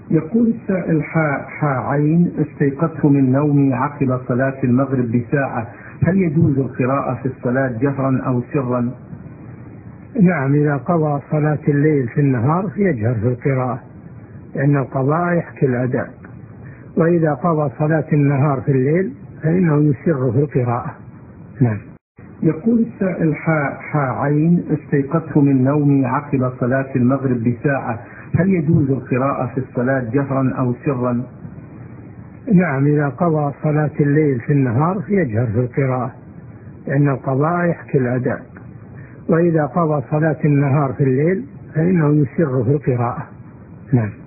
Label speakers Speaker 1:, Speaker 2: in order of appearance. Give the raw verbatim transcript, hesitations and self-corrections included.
Speaker 1: يقول السائل حاء حاء عين: استيقظت من نومي عقب صلاة المغرب بساعة، هل يجوز القراءة في الصلاة جهرا أو سرا؟
Speaker 2: نعم، إذا قضى صلاة الليل في النهار يجهر في القراءة، لأن القضاء يحكي الأداء، وإذا قضى صلاة النهار في الليل فإنه يسر في القراءة. نعم.
Speaker 1: يقول السائل حاء حاء عين: استيقظت من نومي عقب صلاة المغرب بساعة، هل يجوز القراءة في الصلاة جهرا أو سرا؟
Speaker 2: نعم، إذا قضى صلاة الليل في النهار يجهر في القراءة، لأن القضاء يحكي الأداء، وإذا قضى صلاة النهار في الليل فإنه يسر في القراءة. نعم.